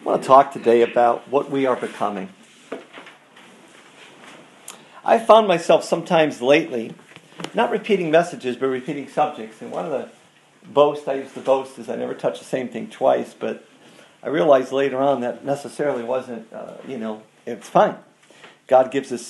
want to talk today about what we are becoming. I found myself sometimes lately not repeating messages, but repeating subjects. And one of the boasts I used to boast is I never touch the same thing twice, but I realized later on that necessarily wasn't, it's fine. God gives us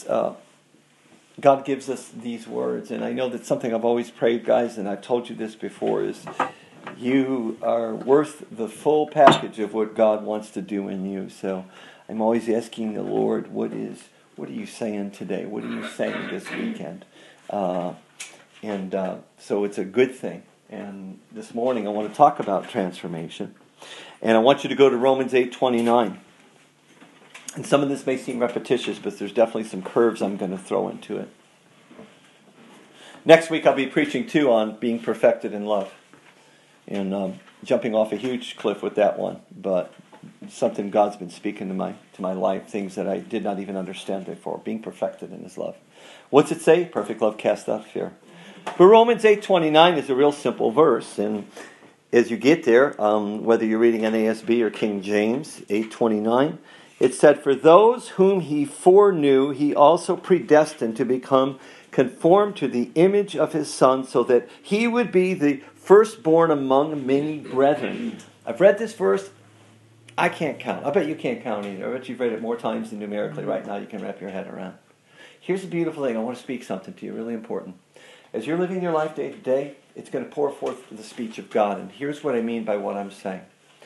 these words, and I know that something I've always prayed, guys, and I've told you this before, is you are worth the full package of what God wants to do in you. So I'm always asking the Lord, what are you saying today? What are you saying this weekend? So it's a good thing. And this morning I want to talk about transformation. And I want you to go to Romans 8:29. And some of this may seem repetitious, but there's definitely some curves I'm going to throw into it. Next week I'll be preaching too on being perfected in love. And jumping off a huge cliff with that one. But something God's been speaking to my life, things that I did not even understand before. Being perfected in His love. What's it say? Perfect love casts out fear. But Romans 8:29 is a real simple verse. And as you get there, whether you're reading NASB or King James, 8:29, it said, "For those whom He foreknew, He also predestined to become conformed to the image of His Son, so that He would be the firstborn among many brethren." I've read this verse. I can't count. I bet you can't count either. I bet you've read it more times than numerically right now you can wrap your head around. Here's the beautiful thing. I want to speak something to you, really important. As you're living your life day to day, it's going to pour forth the speech of God. And here's what I mean by what I'm saying.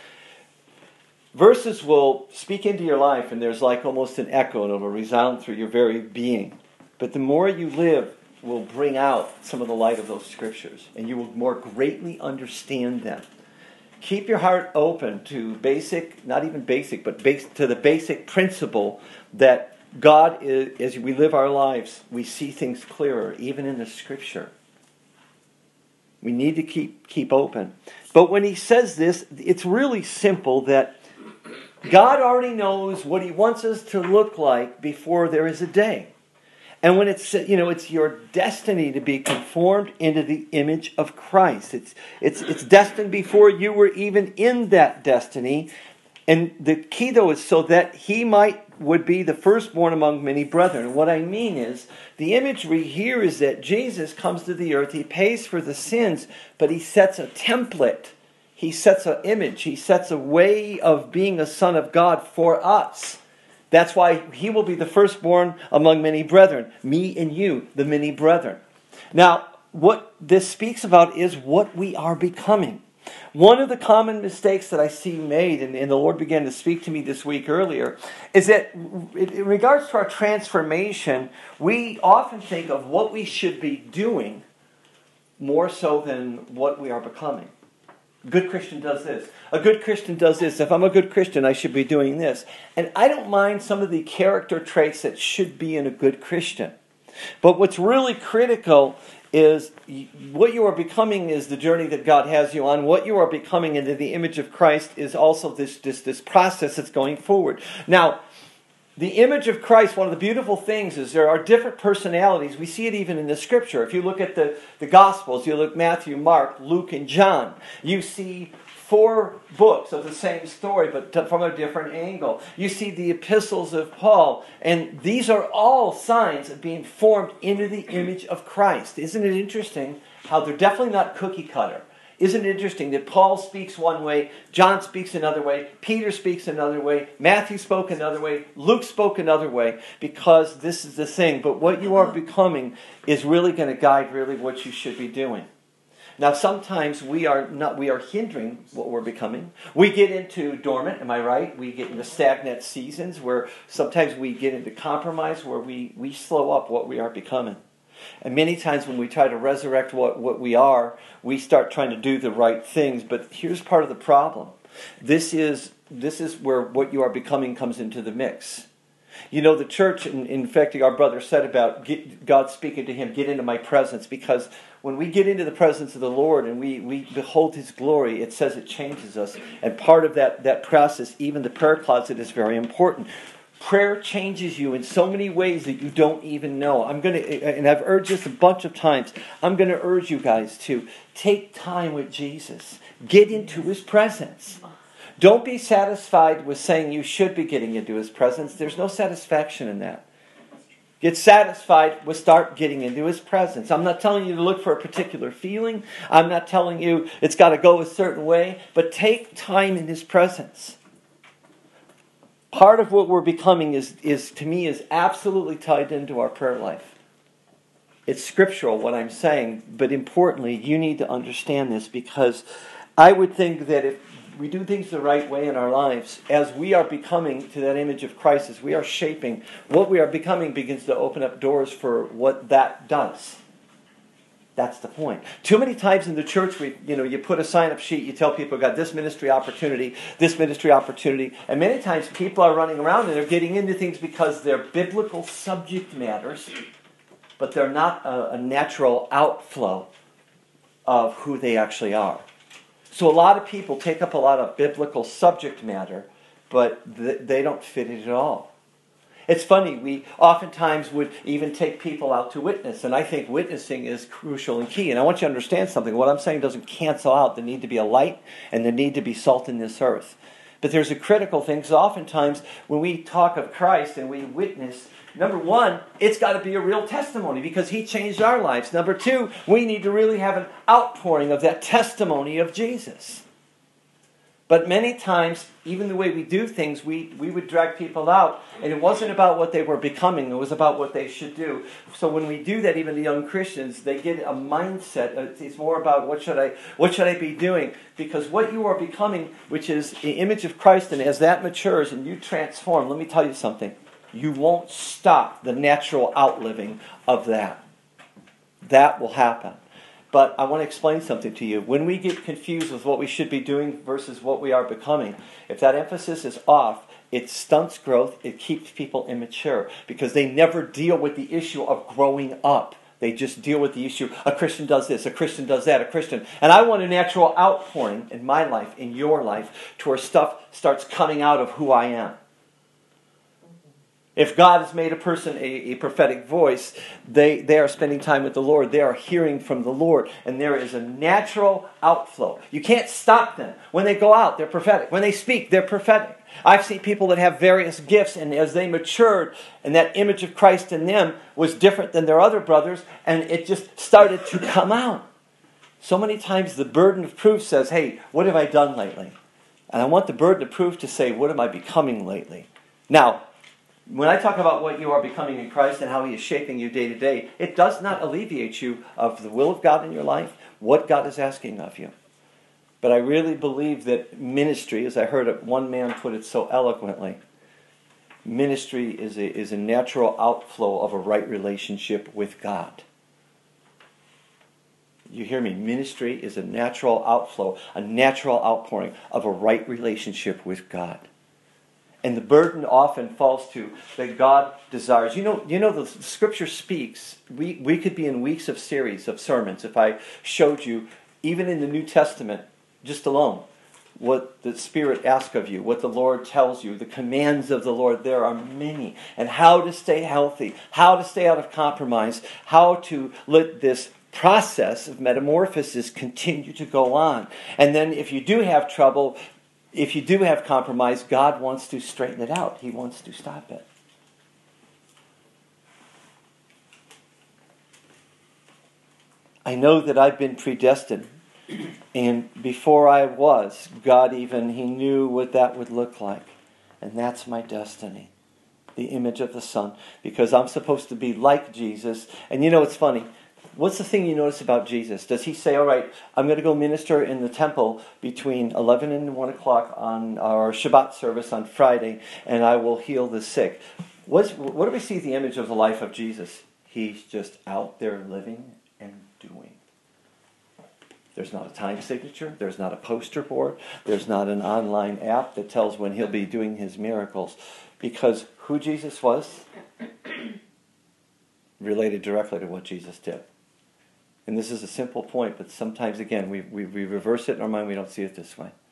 Verses will speak into your life, and there's like almost an echo, and it'll resound through your very being. But the more you live will bring out some of the light of those scriptures, and you will more greatly understand them. Keep your heart open to basic, not even basic, but to the basic principle that God is, as we live our lives, we see things clearer, even in the Scripture. We need to keep open. But when He says this, it's really simple that God already knows what He wants us to look like before there is a day. And when it's your destiny to be conformed into the image of Christ. It's destined before you were even in that destiny. And the key, though, is so that He would be the firstborn among many brethren. And what I mean is, the imagery here is that Jesus comes to the earth, He pays for the sins, but He sets a template. He sets an image. He sets a way of being a son of God for us. That's why He will be the firstborn among many brethren. Me and you, the many brethren. Now, what this speaks about is what we are becoming. One of the common mistakes that I see made, and the Lord began to speak to me this week earlier, is that in regards to our transformation, we often think of what we should be doing more so than what we are becoming. A good Christian does this. A good Christian does this. If I'm a good Christian, I should be doing this. And I don't mind some of the character traits that should be in a good Christian. But what's really critical is what you are becoming is the journey that God has you on. What you are becoming into the image of Christ is also this process that's going forward. Now, the image of Christ, one of the beautiful things is there are different personalities. We see it even in the Scripture. If you look at the Gospels, you look at Matthew, Mark, Luke, and John, you see 4 books of the same story, but from a different angle. You see the epistles of Paul, and these are all signs of being formed into the image of Christ. Isn't it interesting how they're definitely not cookie cutter? Isn't it interesting that Paul speaks one way, John speaks another way, Peter speaks another way, Matthew spoke another way, Luke spoke another way, because this is the thing. But what you are becoming is really going to guide really what you should be doing. Now, sometimes we are hindering what we're becoming. We get into dormant, am I right? We get into stagnant seasons where sometimes we get into compromise where we slow up what we are becoming. And many times when we try to resurrect what we are, we start trying to do the right things. But here's part of the problem. This is where what you are becoming comes into the mix. You know, the church, in fact, our brother said about God speaking to him, get into my presence, because when we get into the presence of the Lord and we behold His glory, it says it changes us. And part of that process, even the prayer closet, is very important. Prayer changes you in so many ways that you don't even know. And I've urged this a bunch of times, I'm going to urge you guys to take time with Jesus. Get into His presence. Don't be satisfied with saying you should be getting into His presence. There's no satisfaction in that. Get satisfied with start getting into His presence. I'm not telling you to look for a particular feeling. I'm not telling you it's got to go a certain way. But take time in His presence. Part of what we're becoming is to me, is absolutely tied into our prayer life. It's scriptural, what I'm saying. But importantly, you need to understand this, because I would think that if we do things the right way in our lives, as we are becoming to that image of Christ, as we are shaping, what we are becoming begins to open up doors for what that does. That's the point. Too many times in the church, you put a sign-up sheet, you tell people, got this ministry opportunity, and many times people are running around and they're getting into things because they're biblical subject matters, but they're not a natural outflow of who they actually are. So a lot of people take up a lot of biblical subject matter, but they don't fit it at all. It's funny, we oftentimes would even take people out to witness, and I think witnessing is crucial and key. And I want you to understand something. What I'm saying doesn't cancel out the need to be a light and the need to be salt in this earth. But there's a critical thing, because oftentimes when we talk of Christ and we witness, number one, it's got to be a real testimony because He changed our lives. Number two, we need to really have an outpouring of that testimony of Jesus. But many times, even the way we do things, we would drag people out, and it wasn't about what they were becoming, it was about what they should do. So when we do that, even the young Christians, they get a mindset. It's more about what should I be doing? Because what you are becoming, which is the image of Christ, and as that matures and you transform, let me tell you something. You won't stop the natural outliving of that. That will happen. But I want to explain something to you. When we get confused with what we should be doing versus what we are becoming, if that emphasis is off, it stunts growth, it keeps people immature, because they never deal with the issue of growing up. They just deal with the issue, a Christian does this, a Christian does that, a Christian. And I want a natural outpouring in my life, in your life, to where stuff starts coming out of who I am. If God has made a person a prophetic voice, they are spending time with the Lord. They are hearing from the Lord. And there is a natural outflow. You can't stop them. When they go out, they're prophetic. When they speak, they're prophetic. I've seen people that have various gifts, and as they matured, and that image of Christ in them was different than their other brothers, and it just started to come out. So many times the burden of proof says, hey, what have I done lately? And I want the burden of proof to say, what am I becoming lately? Now, when I talk about what you are becoming in Christ and how He is shaping you day to day, it does not alleviate you of the will of God in your life, what God is asking of you. But I really believe that ministry, as I heard one man put it so eloquently, ministry is a natural outflow of a right relationship with God. You hear me? Ministry is a natural outflow, a natural outpouring of a right relationship with God. And the burden often falls to that God desires. You know, the Scripture speaks. We could be in weeks of series of sermons if I showed you, even in the New Testament, just alone, what the Spirit asks of you, what the Lord tells you, the commands of the Lord. There are many. And how to stay healthy, how to stay out of compromise, how to let this process of metamorphosis continue to go on. And then if you do have trouble, if you do have compromise, God wants to straighten it out. He wants to stop it. I know that I've been predestined. And before I was, God He knew what that would look like. And that's my destiny. The image of the Son. Because I'm supposed to be like Jesus. And it's funny. What's the thing you notice about Jesus? Does He say, all right, I'm going to go minister in the temple between 11 and 1 o'clock on our Shabbat service on Friday, and I will heal the sick? What do we see the image of the life of Jesus? He's just out there living and doing. There's not a time signature. There's not a poster board. There's not an online app that tells when He'll be doing His miracles. Because who Jesus was related directly to what Jesus did. And this is a simple point, but sometimes, again, we reverse it in our mind. We don't see it this way.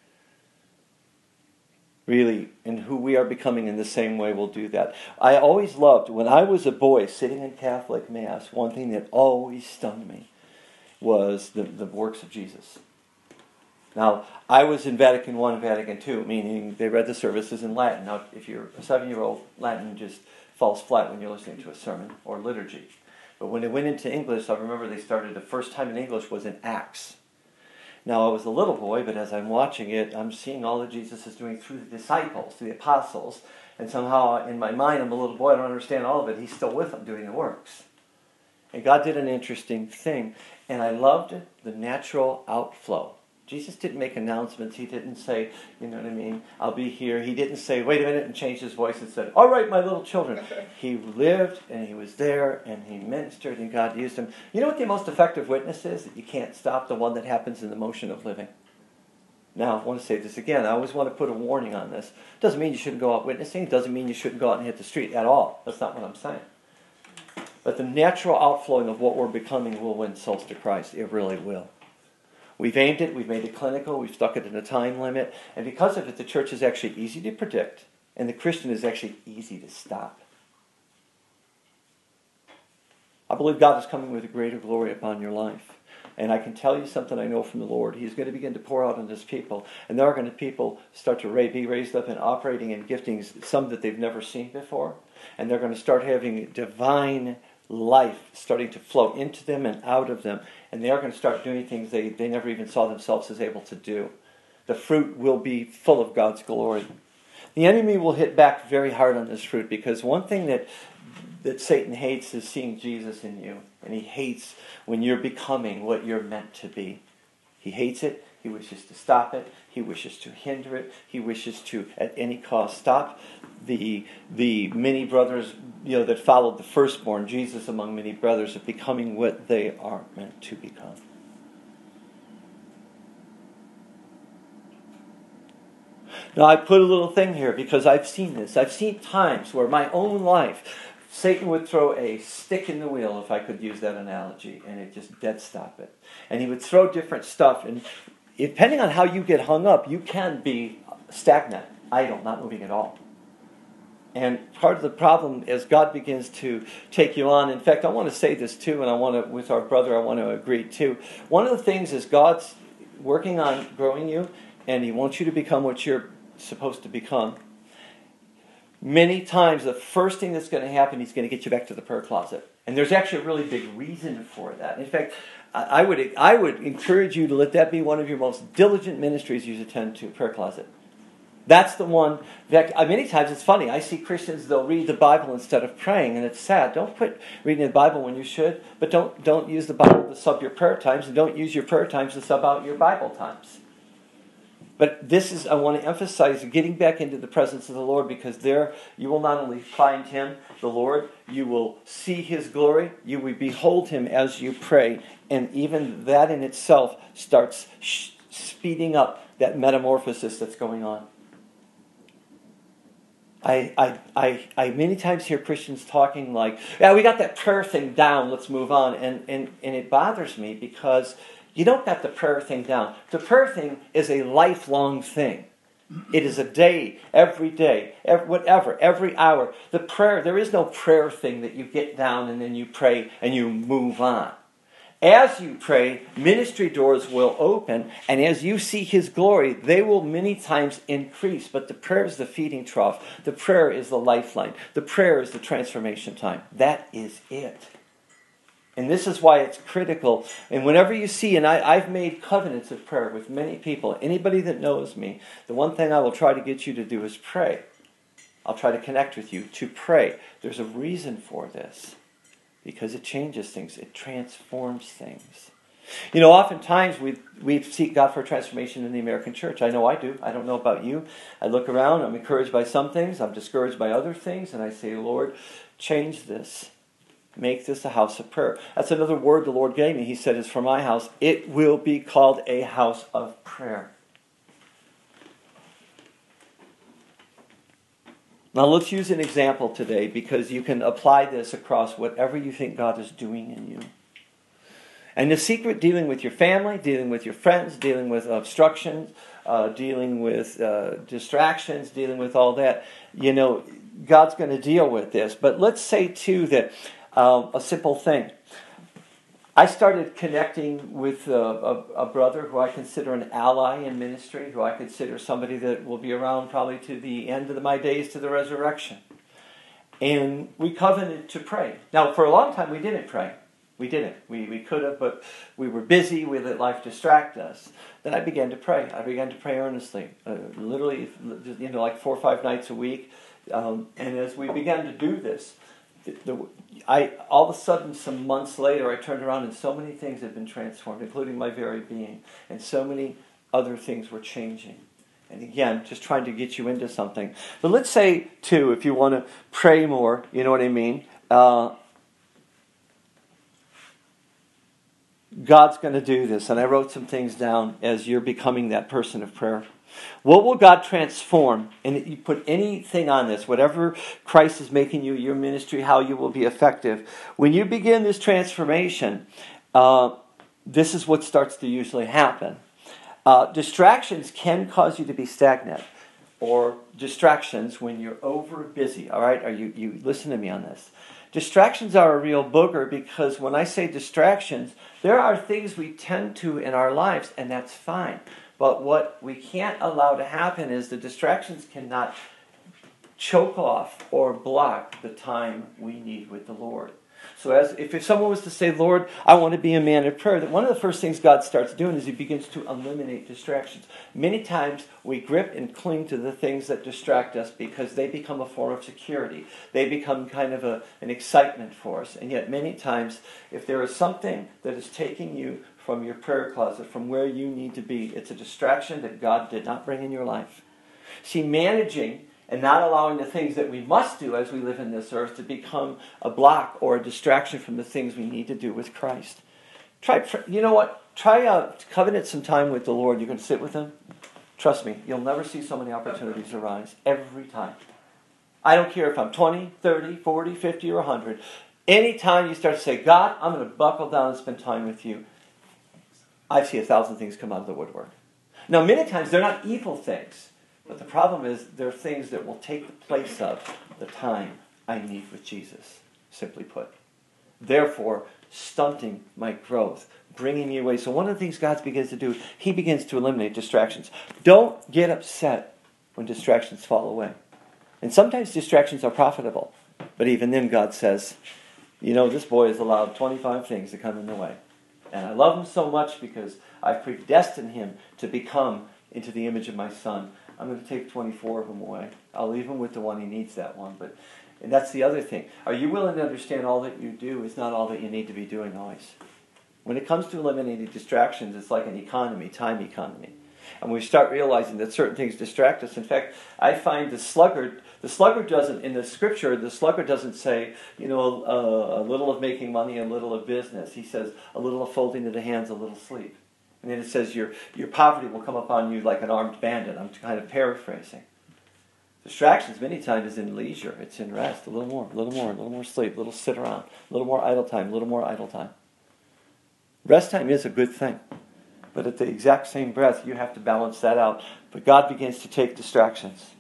Really, and who we are becoming in the same way will do that. I always loved, when I was a boy sitting in Catholic Mass, one thing that always stunned me was the works of Jesus. Now, I was in Vatican I and Vatican II, meaning they read the services in Latin. Now, if you're a 7-year-old, Latin just falls flat when you're listening to a sermon or liturgy. But when it went into English, I remember they started, the first time in English was in Acts. Now, I was a little boy, but as I'm watching it, I'm seeing all that Jesus is doing through the disciples, the apostles, and somehow in my mind, I'm a little boy, I don't understand all of it. He's still with them doing the works. And God did an interesting thing, and I loved the natural outflow. Jesus didn't make announcements. He didn't say, you know what I mean, I'll be here. He didn't say, wait a minute, and change his voice and said, all right, my little children. He lived, and he was there, and he ministered, and God used him. You know what the most effective witness is? That you can't stop the one that happens in the motion of living. Now, I want to say this again. I always want to put a warning on this. It doesn't mean you shouldn't go out witnessing. It doesn't mean you shouldn't go out and hit the street at all. That's not what I'm saying. But the natural outflowing of what we're becoming will win souls to Christ. It really will. We've aimed it, we've made it clinical, we've stuck it in a time limit, and because of it, the church is actually easy to predict, and the Christian is actually easy to stop. I believe God is coming with a greater glory upon your life. And I can tell you something I know from the Lord. He's going to begin to pour out on His people, and there are going to people start to be raised up and operating in giftings, some that they've never seen before, and they're going to start having divine life starting to flow into them and out of them, and they are going to start doing things they never even saw themselves as able to do. The fruit will be full of God's glory. The enemy will hit back very hard on this fruit, because one thing that Satan hates is seeing Jesus in you, and he hates when you're becoming what you're meant to be. He hates it. He wishes to stop it. He wishes to hinder it. He wishes to, at any cost, stop the many brothers, that followed the firstborn, Jesus among many brothers, of becoming what they are meant to become. Now, I put a little thing here because I've seen this. I've seen times where my own life, Satan would throw a stick in the wheel, if I could use that analogy, and it just dead stop it. And he would throw different stuff, and depending on how you get hung up, you can be stagnant, idle, not moving at all. And part of the problem is God begins to take you on. In fact, I want to say this too, and with our brother, I want to agree too. One of the things is God's working on growing you, and He wants you to become what you're supposed to become. Many times, the first thing that's going to happen, He's going to get you back to the prayer closet. And there's actually a really big reason for that. In fact, I would encourage you to let that be one of your most diligent ministries you attend to, prayer closet. That's the one. In fact, many times it's funny. I see Christians, they'll read the Bible instead of praying, and it's sad. Don't quit reading the Bible when you should, but don't use the Bible to sub your prayer times, and don't use your prayer times to sub out your Bible times. But I want to emphasize getting back into the presence of the Lord, because there you will not only find Him, the Lord, you will see His glory, you will behold Him as you pray, and even that in itself starts speeding up that metamorphosis that's going on. I many times hear Christians talking like, yeah, we got that prayer thing down, let's move on, and it bothers me because you don't got the prayer thing down. The prayer thing is a lifelong thing. It is a day, every hour. The prayer, there is no prayer thing that you get down and then you pray and you move on. As you pray, ministry doors will open, and as you see His glory, they will many times increase. But the prayer is the feeding trough. The prayer is the lifeline. The prayer is the transformation time. That is it. And this is why it's critical. And whenever you see, and I've made covenants of prayer with many people, anybody that knows me, the one thing I will try to get you to do is pray. I'll try to connect with you to pray. There's a reason for this. Because it changes things. It transforms things. Oftentimes we seek God for transformation in the American church. I know I do. I don't know about you. I look around. I'm encouraged by some things. I'm discouraged by other things. And I say, Lord, change this. Make this a house of prayer. That's another word the Lord gave me. He said, it's for my house. It will be called a house of prayer. Now let's use an example today, because you can apply this across whatever you think God is doing in you. And the secret, dealing with your family, dealing with your friends, dealing with obstructions, dealing with distractions, dealing with all that, God's going to deal with this. But let's say too that a simple thing. I started connecting with a brother who I consider an ally in ministry, who I consider somebody that will be around probably to the end of my days, to the resurrection. And we covenanted to pray. Now, for a long time, we didn't pray. We didn't. We could have, but we were busy. We let life distract us. Then I began to pray. I began to pray earnestly, literally, like 4 or 5 nights a week. And as we began to do this, all of a sudden, some months later, I turned around and so many things had been transformed, including my very being. And so many other things were changing. And again, just trying to get you into something. But let's say, too, if you want to pray more, you know what I mean? God's going to do this. And I wrote some things down as you're becoming that person of prayer. What will God transform? And you put anything on this, whatever Christ is making you, your ministry, how you will be effective. When you begin this transformation, this is what starts to usually happen. Distractions can cause you to be stagnant, or distractions when you're over busy. All right, you listen to me on this. Distractions are a real booger, because when I say distractions, there are things we tend to in our lives, and that's fine. But what we can't allow to happen is the distractions cannot choke off or block the time we need with the Lord. So if someone was to say, Lord, I want to be a man of prayer, that one of the first things God starts doing is he begins to eliminate distractions. Many times we grip and cling to the things that distract us because they become a form of security. They become kind of an excitement for us. And yet many times, if there is something that is taking you from your prayer closet, from where you need to be, it's a distraction that God did not bring in your life. See, managing and not allowing the things that we must do as we live in this earth to become a block or a distraction from the things we need to do with Christ. Try covenant some time with the Lord. You can sit with Him. Trust me, you'll never see so many opportunities arise every time. I don't care if I'm 20, 30, 40, 50, or 100. Anytime you start to say, God, I'm going to buckle down and spend time with you, I see 1,000 things come out of the woodwork. Now, many times they're not evil things. But the problem is there are things that will take the place of the time I need with Jesus, simply put. Therefore, stunting my growth, bringing me away. So one of the things God begins to do, He begins to eliminate distractions. Don't get upset when distractions fall away. And sometimes distractions are profitable. But even then God says, this boy has allowed 25 things to come in the way. And I love him so much because I've predestined him to become into the image of my Son. I'm going to take 24 of them away. I'll leave him with the one he needs, that one. And that's the other thing. Are you willing to understand all that you do is not all that you need to be doing always? When it comes to eliminating distractions, it's like an economy, time economy. And we start realizing that certain things distract us. In fact, I find the sluggard doesn't, in the scripture, the sluggard doesn't say, a little of making money, a little of business. He says, a little of folding of the hands, a little sleep. And then it says your poverty will come upon you like an armed bandit. I'm kind of paraphrasing. Distractions many times is in leisure. It's in rest. A little more sleep, a little sit around, a little more idle time. Rest time is a good thing. But at the exact same breath, you have to balance that out. But God begins to take distractions.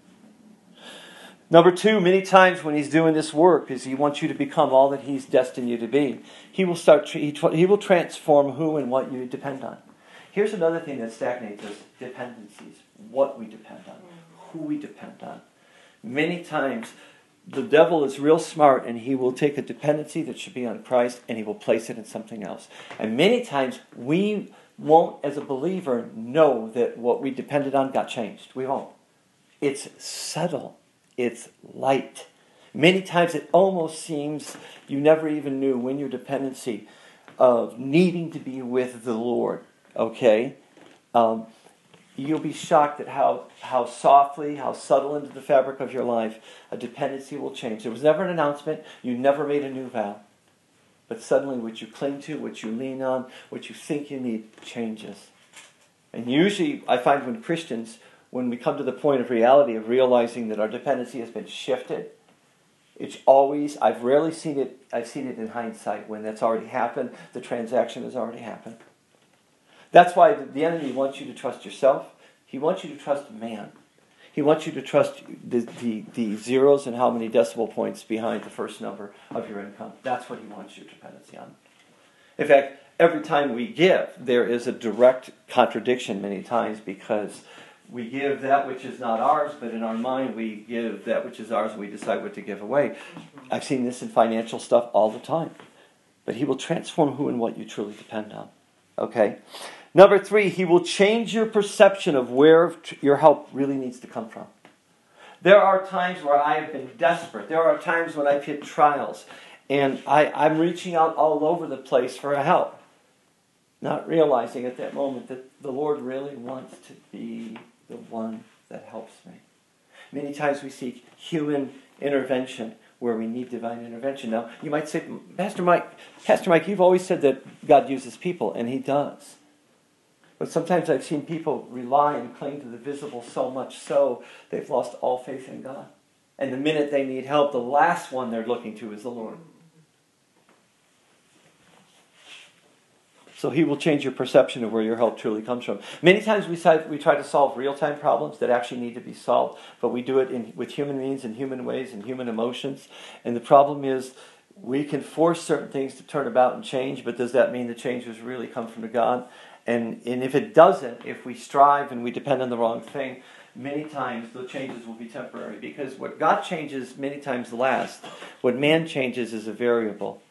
Number 2, many times when He's doing this work, is He wants you to become all that He's destined you to be. He will transform who and what you depend on. Here's another thing that stagnates us: dependencies. What we depend on, who we depend on. Many times, the devil is real smart, and he will take a dependency that should be on Christ, and he will place it in something else. And many times, we won't, as a believer, know that what we depended on got changed. We won't. It's subtle. It's light. Many times it almost seems you never even knew when your dependency of needing to be with the Lord, okay? You'll be shocked at how softly, how subtle into the fabric of your life a dependency will change. There was never an announcement. You never made a new vow. But suddenly what you cling to, what you lean on, what you think you need changes. And usually I find when we come to the point of reality of realizing that our dependency has been shifted, it's always, I've rarely seen it, I've seen it in hindsight when that's already happened, the transaction has already happened. That's why the enemy wants you to trust yourself. He wants you to trust man. He wants you to trust the zeros and how many decimal points behind the first number of your income. That's what he wants your dependency on. In fact, every time we give, there is a direct contradiction many times, because we give that which is not ours, but in our mind we give that which is ours and we decide what to give away. I've seen this in financial stuff all the time. But he will transform who and what you truly depend on. Okay? Number 3, he will change your perception of where your help really needs to come from. There are times where I have been desperate. There are times when I've hit trials. And I'm reaching out all over the place for help. Not realizing at that moment that the Lord really wants to be the one that helps me. Many times we seek human intervention where we need divine intervention. Now, you might say, Pastor Mike, you've always said that God uses people, and he does. But sometimes I've seen people rely and cling to the visible so much so they've lost all faith in God. And the minute they need help, the last one they're looking to is the Lord. So he will change your perception of where your help truly comes from. Many times we try to solve real-time problems that actually need to be solved, but we do it with human means and human ways and human emotions. And the problem is we can force certain things to turn about and change, but does that mean the changes really come from God? And if it doesn't, if we strive and we depend on the wrong thing, many times the changes will be temporary. Because what God changes many times lasts. What man changes is a variable.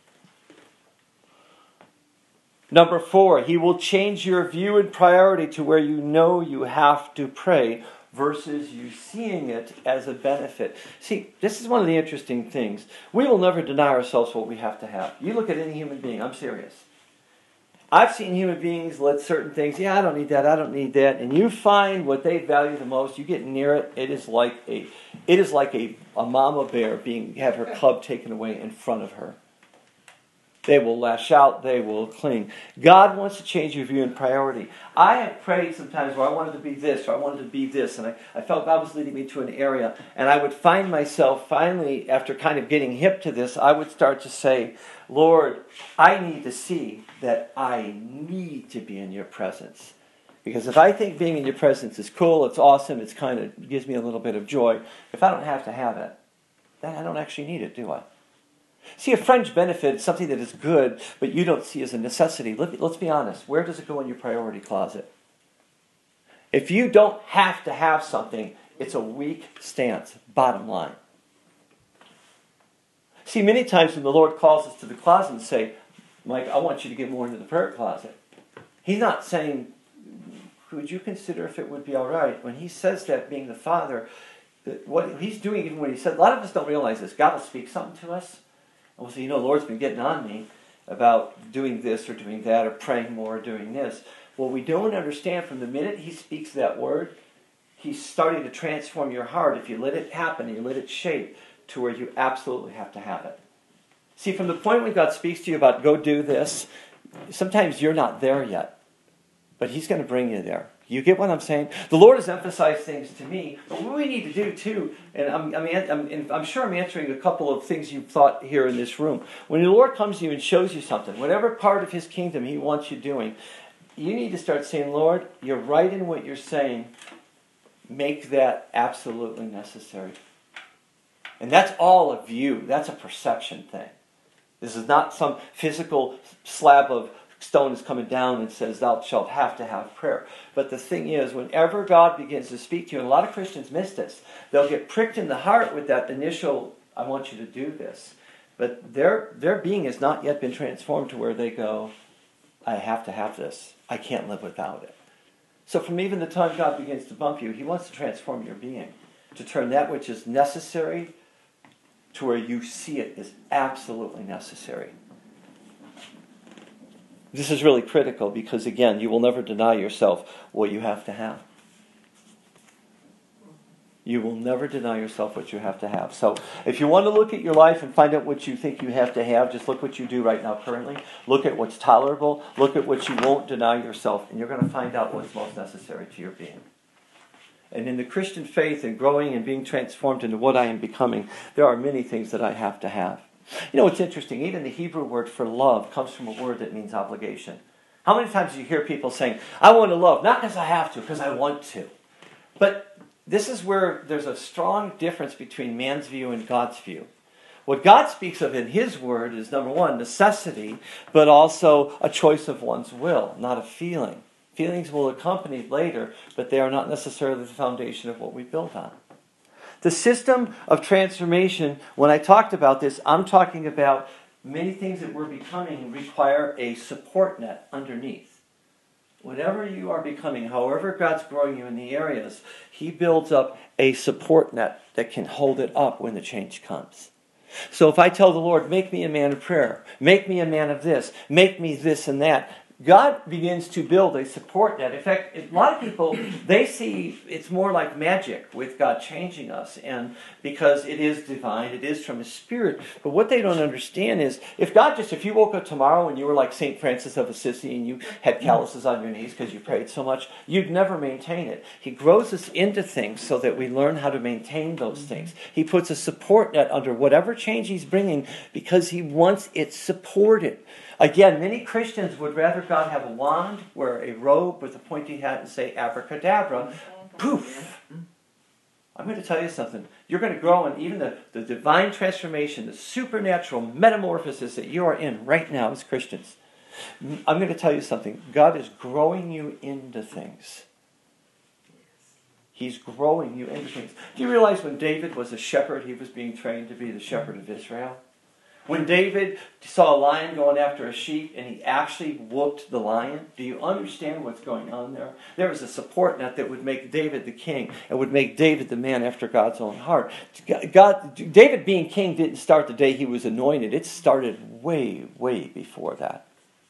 Number 4, he will change your view and priority to where you know you have to pray versus you seeing it as a benefit. See, this is one of the interesting things. We will never deny ourselves what we have to have. You look at any human being, I'm serious. I've seen human beings let certain things, I don't need that, and you find what they value the most, you get near it, it is like a mama bear have her cub taken away in front of her. They will lash out. They will cling. God wants to change your view and priority. I have prayed sometimes where I wanted to be this or I wanted to be this, and I felt God was leading me to an area, and I would find myself finally, after kind of getting hip to this, I would start to say, Lord, I need to see that I need to be in your presence. Because if I think being in your presence is cool, it's awesome, it's kind of gives me a little bit of joy, if I don't have to have it, then I don't actually need it, do I? See, a fringe benefit is something that is good, but you don't see as a necessity. Let's be honest. Where does it go in your priority closet? If you don't have to have something, it's a weak stance, bottom line. See, many times when the Lord calls us to the closet and say, Mike, I want you to get more into the prayer closet. He's not saying, would you consider if it would be all right? When he says that, being the Father, what he's doing, even when he said, a lot of us don't realize this. God will speak something to us. And we'll say, the Lord's been getting on me about doing this or doing that or praying more or doing this. What we don't understand, from the minute he speaks that word, he's starting to transform your heart if you let it happen and you let it shape to where you absolutely have to have it. See, from the point when God speaks to you about go do this, sometimes you're not there yet. But he's going to bring you there. You get what I'm saying? The Lord has emphasized things to me, but what we need to do too, and I'm sure I'm answering a couple of things you've thought here in this room. When the Lord comes to you and shows you something, whatever part of his kingdom he wants you doing, you need to start saying, Lord, you're right in what you're saying. Make that absolutely necessary. And that's all a view. That's a perception thing. This is not some physical slab of stone is coming down and says, thou shalt have to have prayer. But the thing is, whenever God begins to speak to you, and a lot of Christians miss this, they'll get pricked in the heart with that initial, I want you to do this. But their being has not yet been transformed to where they go, I have to have this. I can't live without it. So from even the time God begins to bump you, he wants to transform your being, to turn that which is necessary to where you see it as absolutely necessary. This is really critical because, again, you will never deny yourself what you have to have. You will never deny yourself what you have to have. So if you want to look at your life and find out what you think you have to have, just look what you do right now currently. Look at what's tolerable. Look at what you won't deny yourself. And you're going to find out what's most necessary to your being. And in the Christian faith and growing and being transformed into what I am becoming, there are many things that I have to have. You know, it's interesting. Even the Hebrew word for love comes from a word that means obligation. How many times do you hear people saying, I want to love, not because I have to, because I want to. But this is where there's a strong difference between man's view and God's view. What God speaks of in His Word is, number one, necessity, but also a choice of one's will, not a feeling. Feelings will accompany later, but they are not necessarily the foundation of what we build on. The system of transformation, when I talked about this, I'm talking about many things that we're becoming require a support net underneath. Whatever you are becoming, however God's growing you in the areas, He builds up a support net that can hold it up when the change comes. So if I tell the Lord, make me a man of prayer, make me a man of this, make me this and that, God begins to build a support net. In fact, a lot of people, they see it's more like magic with God changing us, and because it is divine, it is from His Spirit. But what they don't understand is, if you woke up tomorrow and you were like St. Francis of Assisi and you had calluses on your knees because you prayed so much, you'd never maintain it. He grows us into things so that we learn how to maintain those things. He puts a support net under whatever change He's bringing because He wants it supported. Again, many Christians would rather God have a wand, wear a robe with a pointy hat, and say abracadabra. Poof! I'm going to tell you something. You're going to grow in even the divine transformation, the supernatural metamorphosis that you are in right now as Christians. I'm going to tell you something. God is growing you into things. He's growing you into things. Do you realize when David was a shepherd, he was being trained to be the shepherd of Israel? When David saw a lion going after a sheep and he actually whooped the lion, do you understand what's going on there? There was a support net that would make David the king and would make David the man after God's own heart. David being king didn't start the day he was anointed. It started way, way before that.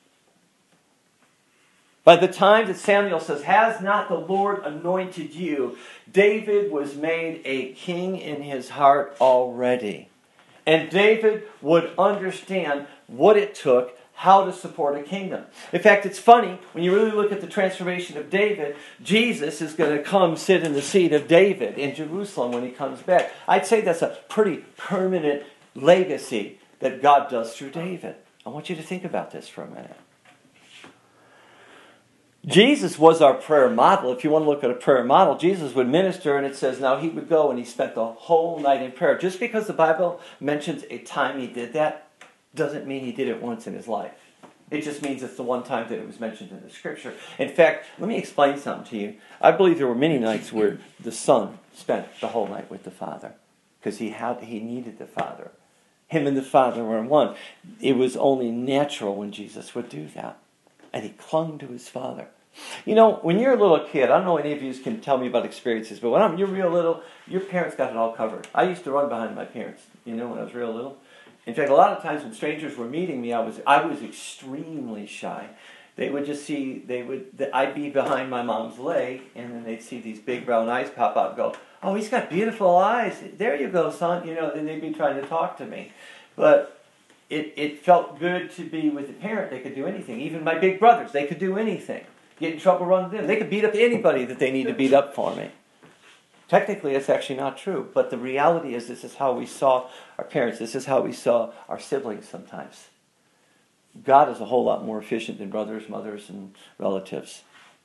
By the time that Samuel says, has not the Lord anointed you, David was made a king in his heart already. And David would understand what it took, how to support a kingdom. In fact, it's funny, when you really look at the transformation of David, Jesus is going to come sit in the seat of David in Jerusalem when He comes back. I'd say that's a pretty permanent legacy that God does through David. I want you to think about this for a minute. Jesus was our prayer model. If you want to look at a prayer model, Jesus would minister, and it says now He would go and He spent the whole night in prayer. Just because the Bible mentions a time He did that doesn't mean He did it once in His life. It just means it's the one time that it was mentioned in the Scripture. In fact, let me explain something to you. I believe there were many nights where the Son spent the whole night with the Father because He needed the Father. Him and the Father were one. It was only natural when Jesus would do that. And He clung to His Father. You know, when you're a little kid, I don't know if any of you can tell me about experiences, but when you're real little, your parents got it all covered. I used to run behind my parents, when I was real little. In fact, a lot of times when strangers were meeting me, I was extremely shy. They would just see, I'd be behind my mom's leg, and then they'd see these big brown eyes pop out and go, oh, he's got beautiful eyes. There you go, son. Then they'd be trying to talk to me. But it felt good to be with a parent. They could do anything. Even my big brothers, they could do anything. Get in trouble, run to them. They could beat up anybody that they need to beat up for me. Technically, it's actually not true. But the reality is this is how we saw our parents. This is how we saw our siblings sometimes. God is a whole lot more efficient than brothers, mothers, and relatives.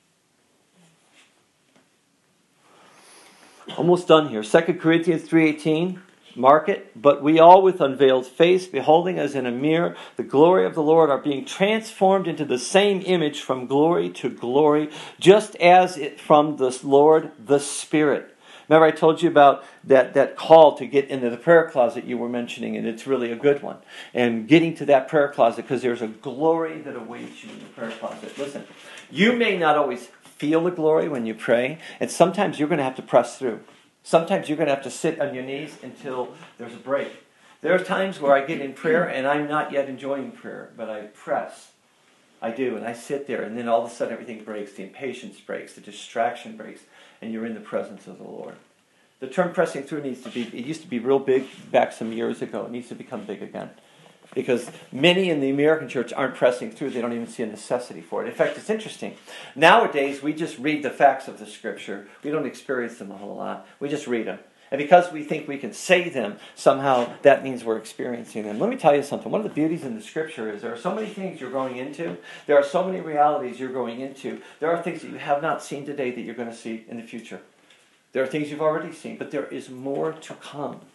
Almost done here. 2 Corinthians 3:18. Mark it. But we all with unveiled face, beholding as in a mirror the glory of the Lord, are being transformed into the same image from glory to glory, just as it from the Lord, the Spirit. Remember I told you about that call to get into the prayer closet you were mentioning, and it's really a good one. And getting to that prayer closet, because there's a glory that awaits you in the prayer closet. Listen, you may not always feel the glory when you pray, and sometimes you're going to have to press through. Sometimes you're going to have to sit on your knees until there's a break. There are times where I get in prayer and I'm not yet enjoying prayer, but I press. I do, and I sit there, and then all of a sudden everything breaks. The impatience breaks, the distraction breaks, and you're in the presence of the Lord. The term pressing through it used to be real big back some years ago. It needs to become big again. Because many in the American church aren't pressing through. They don't even see a necessity for it. In fact, it's interesting. Nowadays, we just read the facts of the Scripture. We don't experience them a whole lot. We just read them. And because we think we can say them, somehow that means we're experiencing them. Let me tell you something. One of the beauties in the Scripture is there are so many things you're going into. There are so many realities you're going into. There are things that you have not seen today that you're going to see in the future. There are things you've already seen, but there is more to come.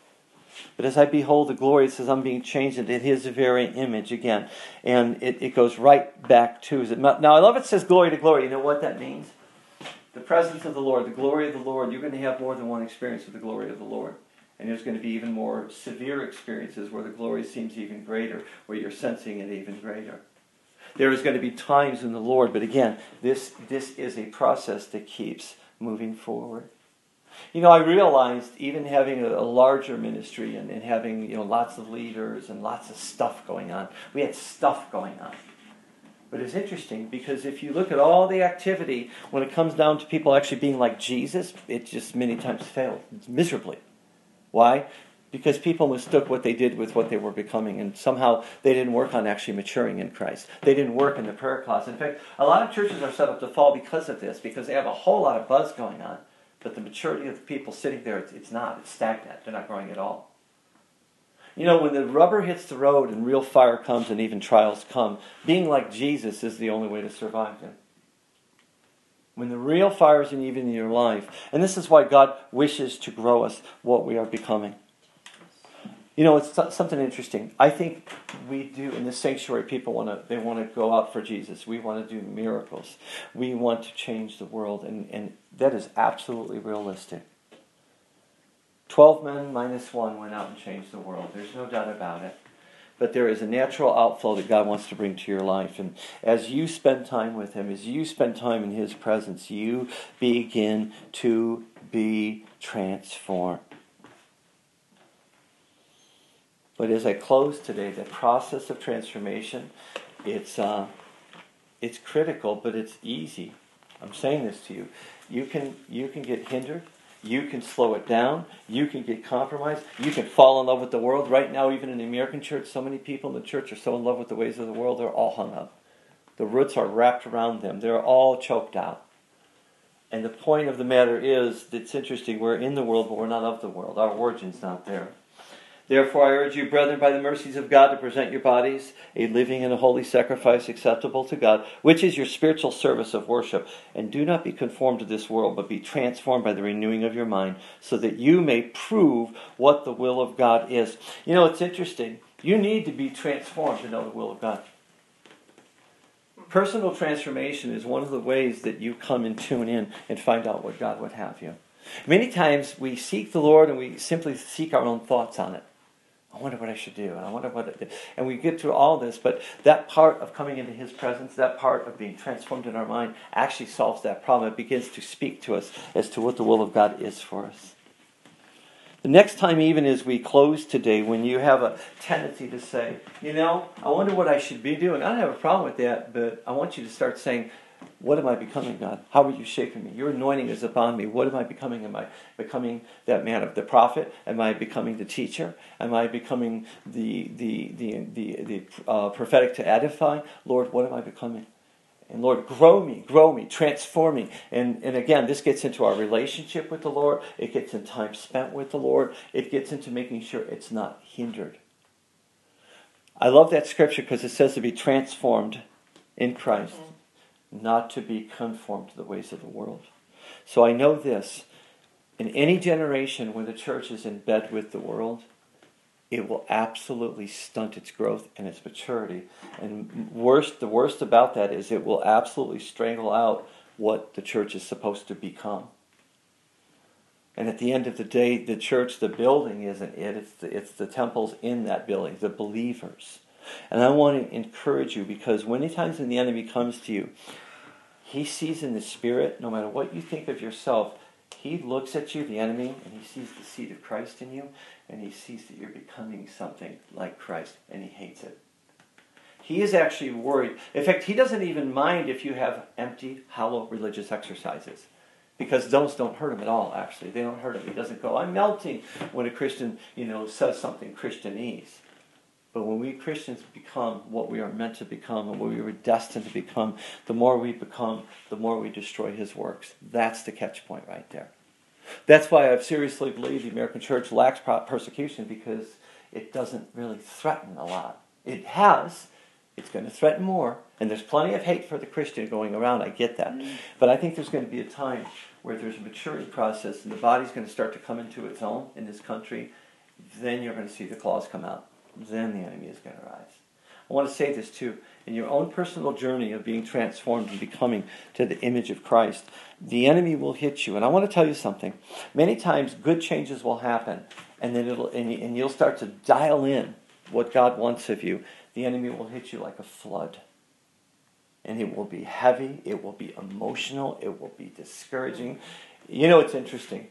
But as I behold the glory, it says I'm being changed into His very image again. And it goes right back to... Now, I love it says glory to glory. You know what that means? The presence of the Lord, the glory of the Lord. You're going to have more than one experience with the glory of the Lord. And there's going to be even more severe experiences where the glory seems even greater, where you're sensing it even greater. There is going to be times in the Lord, but again, this is a process that keeps moving forward. You know, I realized even having a larger ministry and having, lots of leaders and lots of stuff going on, we had stuff going on. But it's interesting because if you look at all the activity, when it comes down to people actually being like Jesus, it just many times failed miserably. Why? Because people mistook what they did with what they were becoming, and somehow they didn't work on actually maturing in Christ. They didn't work in the prayer closet. In fact, a lot of churches are set up to fall because of this, because they have a whole lot of buzz going on, but the maturity of the people sitting there, it's stagnant. They're not growing at all. You know, when the rubber hits the road and real fire comes and even trials come, being like Jesus is the only way to survive them. When the real fire is even in your life, and this is why God wishes to grow us what we are becoming. You know, it's something interesting. I think we do in this sanctuary. People want to go out for Jesus. We want to do miracles. We want to change the world, and that is absolutely realistic. 12 men minus one went out and changed the world. There's no doubt about it. But there is a natural outflow that God wants to bring to your life. And as you spend time with Him, as you spend time in His presence, you begin to be transformed. But as I close today, the process of transformation, it's critical, but it's easy. I'm saying this to you. You can get hindered. You can slow it down. You can get compromised. You can fall in love with the world. Right now, even in the American church, so many people in the church are so in love with the ways of the world, they're all hung up. The roots are wrapped around them. They're all choked out. And the point of the matter is, it's interesting, we're in the world, but we're not of the world. Our origin's not there. Therefore, I urge you, brethren, by the mercies of God, to present your bodies a living and a holy sacrifice acceptable to God, which is your spiritual service of worship. And do not be conformed to this world, but be transformed by the renewing of your mind, so that you may prove what the will of God is. You know, it's interesting. You need to be transformed to know the will of God. Personal transformation is one of the ways that you come and tune in and find out what God would have you. Many times we seek the Lord and we simply seek our own thoughts on it. I wonder what I should do, and I wonder what it did. And we get through all this, but that part of coming into His presence, that part of being transformed in our mind, actually solves that problem. It begins to speak to us as to what the will of God is for us. The next time, even as we close today, when you have a tendency to say, I wonder what I should be doing. I don't have a problem with that, but I want you to start saying, what am I becoming, God? How are you shaping me? Your anointing is upon me. What am I becoming? Am I becoming that man of the prophet? Am I becoming the teacher? Am I becoming the prophetic to edify? Lord, what am I becoming? And Lord, grow me, transform me. And again, this gets into our relationship with the Lord. It gets in time spent with the Lord. It gets into making sure it's not hindered. I love that scripture because it says to be transformed in Christ, not to be conformed to the ways of the world. So I know this. In any generation where the church is in bed with the world, it will absolutely stunt its growth and its maturity. And the worst about that is it will absolutely strangle out what the church is supposed to become. And at the end of the day, the church, the building isn't it. It's the temples in that building, the believers. And I want to encourage you, because many times when the enemy comes to you, he sees in the spirit, no matter what you think of yourself, he looks at you, the enemy, and he sees the seed of Christ in you, and he sees that you're becoming something like Christ, and he hates it. He is actually worried. In fact, he doesn't even mind if you have empty, hollow religious exercises, because those don't hurt him at all, actually. They don't hurt him. He doesn't go, I'm melting, when a Christian, says something Christianese. But when we Christians become what we are meant to become and what we were destined to become, the more we become, the more we destroy his works. That's the catch point right there. That's why I seriously believe the American church lacks persecution, because it doesn't really threaten a lot. It has. It's going to threaten more. And there's plenty of hate for the Christian going around. I get that. But I think there's going to be a time where there's a maturity process and the body's going to start to come into its own in this country. then you're going to see the claws come out. Then the enemy is going to rise. I want to say this too. In your own personal journey of being transformed and becoming to the image of Christ, the enemy will hit you. And I want to tell you something. Many times good changes will happen, and then you'll start to dial in what God wants of you. The enemy will hit you like a flood. And it will be heavy, it will be emotional, it will be discouraging. You know, it's interesting.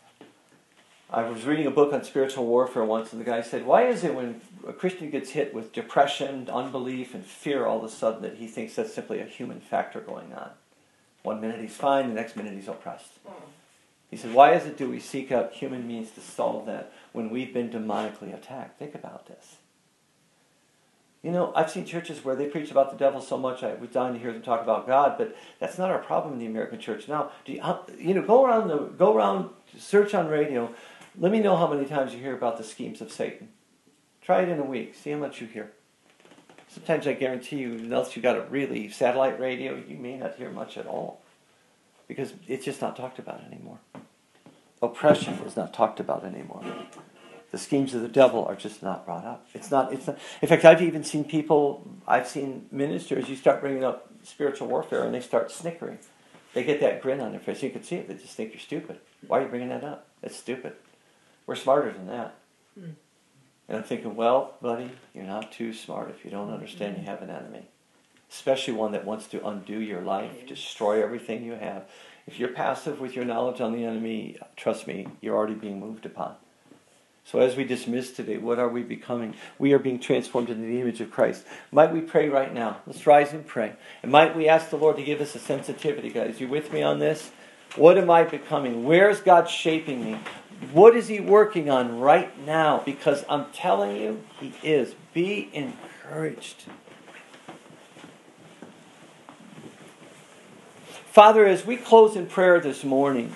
I was reading a book on spiritual warfare once, and the guy said, why is it when a Christian gets hit with depression, unbelief, and fear all of a sudden that he thinks that's simply a human factor going on? 1 minute he's fine, the next minute he's oppressed. He said, why is it do we seek out human means to solve that when we've been demonically attacked? Think about this. You know, I've seen churches where they preach about the devil so much I was dying to hear them talk about God, but that's not our problem in the American church now. Go around, search on radio. Let me know how many times you hear about the schemes of Satan. Try it in a week. See how much you hear. Sometimes I guarantee you, unless you got a really satellite radio, you may not hear much at all, because it's just not talked about anymore. Oppression is not talked about anymore. The schemes of the devil are just not brought up. It's not. In fact, I've seen ministers, you start bringing up spiritual warfare and they start snickering. They get that grin on their face. You can see it. They just think you're stupid. Why are you bringing that up? It's stupid. We're smarter than that. And I'm thinking, well, buddy, you're not too smart if you don't understand you have an enemy. Especially one that wants to undo your life, destroy everything you have. If you're passive with your knowledge on the enemy, trust me, you're already being moved upon. So as we dismiss today, what are we becoming? We are being transformed into the image of Christ. Might we pray right now? Let's rise and pray. And might we ask the Lord to give us a sensitivity, guys. You with me on this? What am I becoming? Where's God shaping me? What is He working on right now? Because I'm telling you, He is. Be encouraged. Father, as we close in prayer this morning,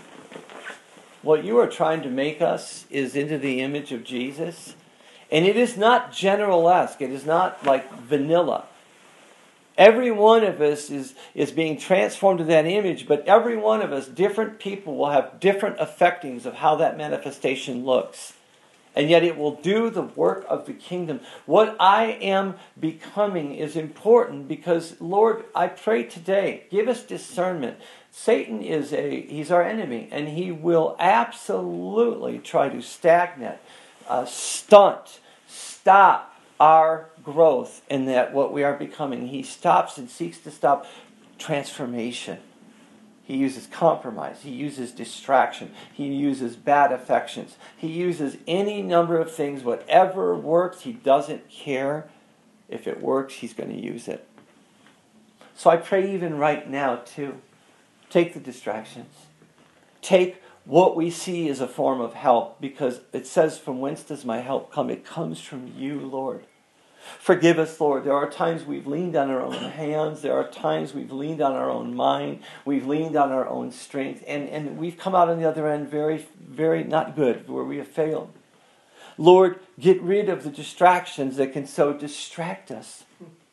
what you are trying to make us is into the image of Jesus. And it is not general-esque. It is not like vanilla. Every one of us is being transformed to that image, but every one of us, different people, will have different affectings of how that manifestation looks. And yet it will do the work of the kingdom. What I am becoming is important because, Lord, I pray today, give us discernment. Satan he's our enemy, and he will absolutely try to stagnate, stunt, stop our growth in that what we are becoming. He stops and seeks to stop transformation. He uses compromise. He uses distraction. He uses bad affections. He uses any number of things. Whatever works, he doesn't care. If it works, he's going to use it. So I pray even right now, too, take the distractions. Take what we see as a form of help, because it says, from whence does my help come? It comes from you, Lord. Forgive us, Lord. There are times we've leaned on our own hands. There are times we've leaned on our own mind. We've leaned on our own strength. And we've come out on the other end very, very not good, where we have failed. Lord, get rid of the distractions that can so distract us.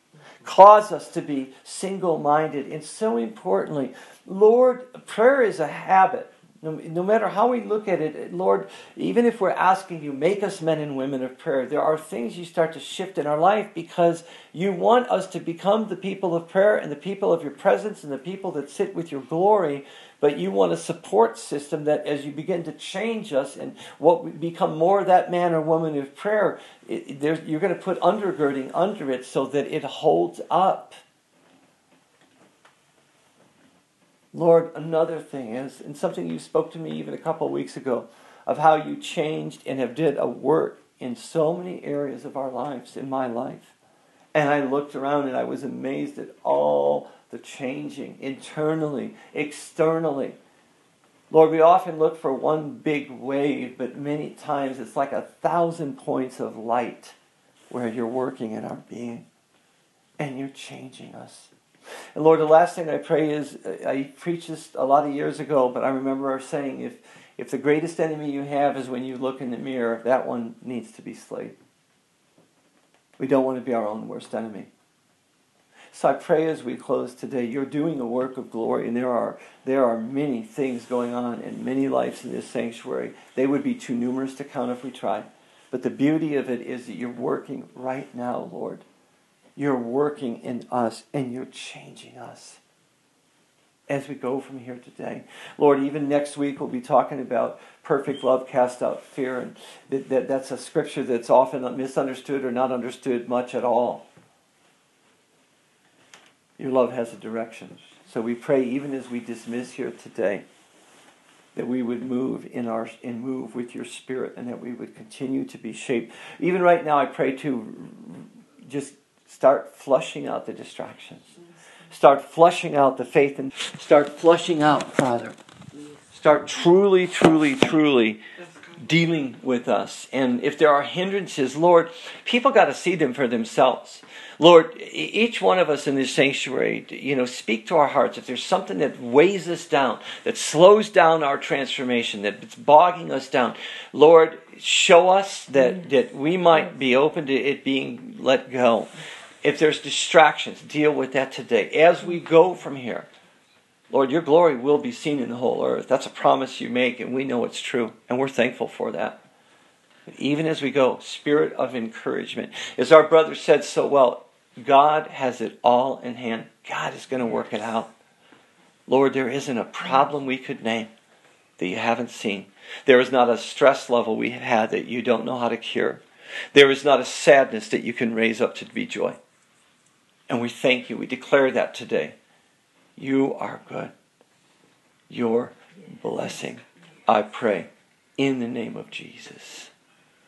Cause us to be single-minded. And so importantly, Lord, prayer is a habit. No matter how we look at it, Lord, even if we're asking you, make us men and women of prayer, there are things you start to shift in our life because you want us to become the people of prayer and the people of your presence and the people that sit with your glory, but you want a support system that as you begin to change us and what we become more that man or woman of prayer, you're going to put undergirding under it so that it holds up. Lord, another thing is, and something you spoke to me even a couple of weeks ago, of how you changed and have did a work in so many areas of our lives, in my life. And I looked around and I was amazed at all the changing, internally, externally. Lord, we often look for one big wave, but many times it's like 1,000 points of light where you're working in our being. And you're changing us. And Lord, the last thing I pray is, I preached this a lot of years ago, but I remember saying, if the greatest enemy you have is when you look in the mirror, that one needs to be slayed. We don't want to be our own worst enemy. So I pray as we close today, you're doing a work of glory, and there are many things going on in many lives in this sanctuary. They would be too numerous to count if we tried. But the beauty of it is that you're working right now, Lord. You're working in us and you're changing us as we go from here today. Lord, even next week we'll be talking about perfect love cast out fear. And that's a scripture that's often misunderstood or not understood much at all. Your love has a direction. So we pray, even as we dismiss here today, that we would move move with your Spirit, and that we would continue to be shaped. Even right now, I pray to just start flushing out the distractions. Start flushing out the faith, and start flushing out, Father. Start truly, truly, truly dealing with us. And if there are hindrances, Lord, people got to see them for themselves. Lord, each one of us in this sanctuary, speak to our hearts. If there's something that weighs us down, that slows down our transformation, that's bogging us down, Lord, show us that we might be open to it being let go. If there's distractions, deal with that today. As we go from here, Lord, your glory will be seen in the whole earth. That's a promise you make, and we know it's true, and we're thankful for that. But even as we go, spirit of encouragement. As our brother said so well, God has it all in hand. God is going to work it out. Lord, there isn't a problem we could name that you haven't seen. There is not a stress level we have had that you don't know how to cure. There is not a sadness that you can raise up to be joy. And we thank you. We declare that today. You are good. Your blessing, I pray, in the name of Jesus.